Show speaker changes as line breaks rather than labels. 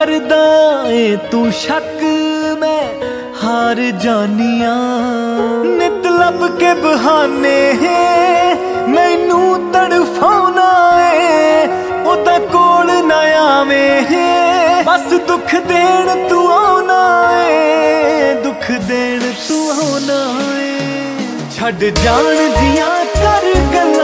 करदा ए तू शक मैं हार जानिया नित लब के बहाने मैनू तड़फाउना ए ओदा कोल ना आवे बस दुख देण तू आउना ए दुख देण तू आउना ए छड़ जान दियां कर गल्लां